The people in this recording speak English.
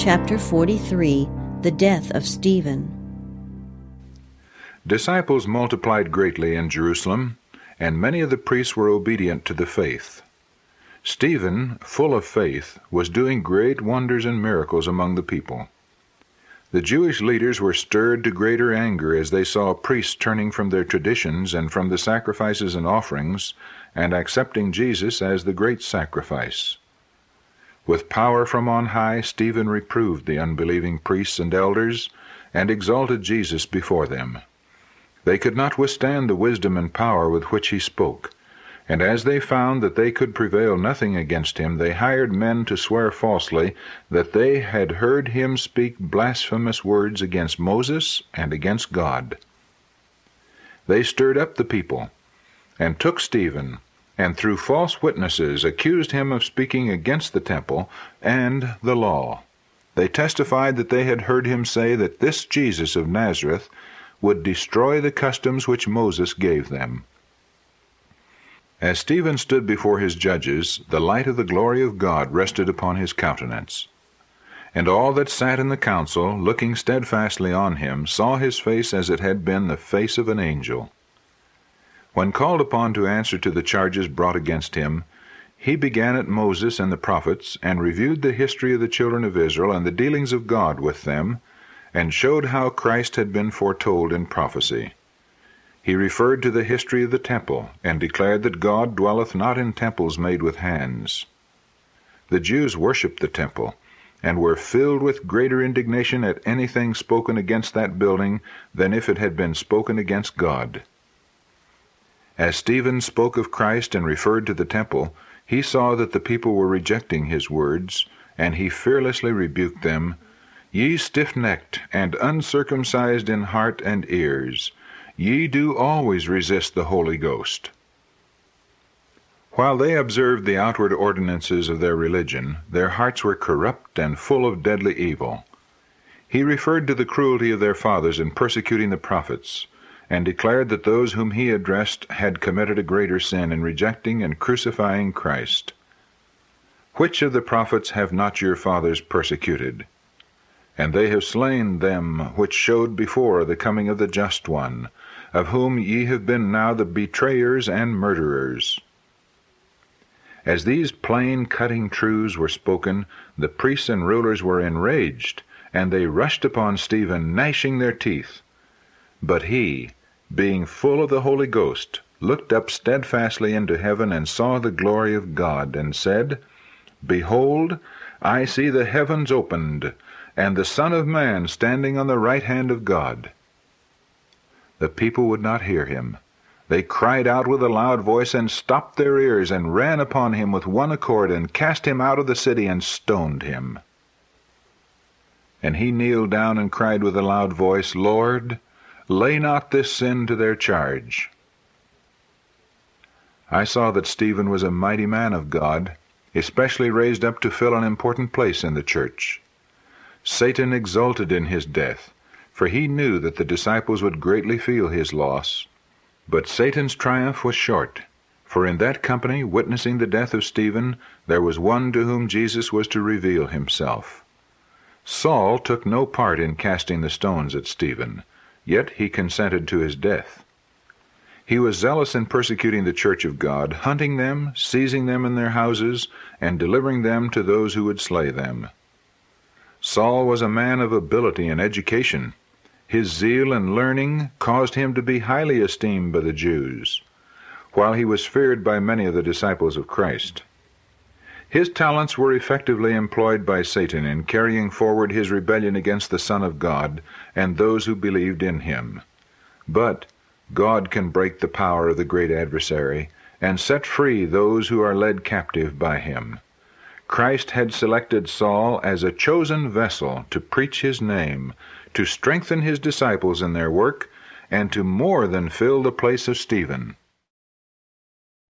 Chapter 43, The Death of Stephen. Disciples multiplied greatly in Jerusalem, and many of the priests were obedient to the faith. Stephen, full of faith, was doing great wonders and miracles among the people. The Jewish leaders were stirred to greater anger as they saw priests turning from their traditions and from the sacrifices and offerings, and accepting Jesus as the great sacrifice. With power from on high, Stephen reproved the unbelieving priests and elders, and exalted Jesus before them. They could not withstand the wisdom and power with which he spoke, and as they found that they could prevail nothing against him, they hired men to swear falsely that they had heard him speak blasphemous words against Moses and against God. They stirred up the people, and took Stephen, and through false witnesses accused him of speaking against the temple and the law. They testified that they had heard him say that this Jesus of Nazareth would destroy the customs which Moses gave them. As Stephen stood before his judges, the light of the glory of God rested upon his countenance. And all that sat in the council, looking steadfastly on him, saw his face as it had been the face of an angel. When called upon to answer to the charges brought against him, he began at Moses and the prophets, and reviewed the history of the children of Israel and the dealings of God with them, and showed how Christ had been foretold in prophecy. He referred to the history of the temple, and declared that God dwelleth not in temples made with hands. The Jews worshipped the temple, and were filled with greater indignation at anything spoken against that building than if it had been spoken against God. As Stephen spoke of Christ and referred to the temple, he saw that the people were rejecting his words, and he fearlessly rebuked them. Ye stiff-necked and uncircumcised in heart and ears, ye do always resist the Holy Ghost. While they observed the outward ordinances of their religion, their hearts were corrupt and full of deadly evil. He referred to the cruelty of their fathers in persecuting the prophets, and declared that those whom he addressed had committed a greater sin in rejecting and crucifying Christ. Which of the prophets have not your fathers persecuted? And they have slain them which showed before the coming of the Just One, of whom ye have been now the betrayers and murderers. As these plain, cutting truths were spoken, the priests and rulers were enraged, and they rushed upon Stephen, gnashing their teeth. But he, being full of the Holy Ghost, looked up steadfastly into heaven, and saw the glory of God, and said, Behold, I see the heavens opened, and the Son of Man standing on the right hand of God. The people would not hear him. They cried out with a loud voice, and stopped their ears, and ran upon him with one accord, and cast him out of the city, and stoned him. And he kneeled down and cried with a loud voice, Lord, lay not this sin to their charge. I saw that Stephen was a mighty man of God, especially raised up to fill an important place in the church. Satan exulted in his death, for he knew that the disciples would greatly feel his loss. But Satan's triumph was short, for in that company, witnessing the death of Stephen, there was one to whom Jesus was to reveal himself. Saul took no part in casting the stones at Stephen, yet he consented to his death. He was zealous in persecuting the church of God, hunting them, seizing them in their houses, and delivering them to those who would slay them. Saul was a man of ability and education. His zeal and learning caused him to be highly esteemed by the Jews, while he was feared by many of the disciples of Christ. His talents were effectively employed by Satan in carrying forward his rebellion against the Son of God and those who believed in him. But God can break the power of the great adversary and set free those who are led captive by him. Christ had selected Saul as a chosen vessel to preach his name, to strengthen his disciples in their work, and to more than fill the place of Stephen.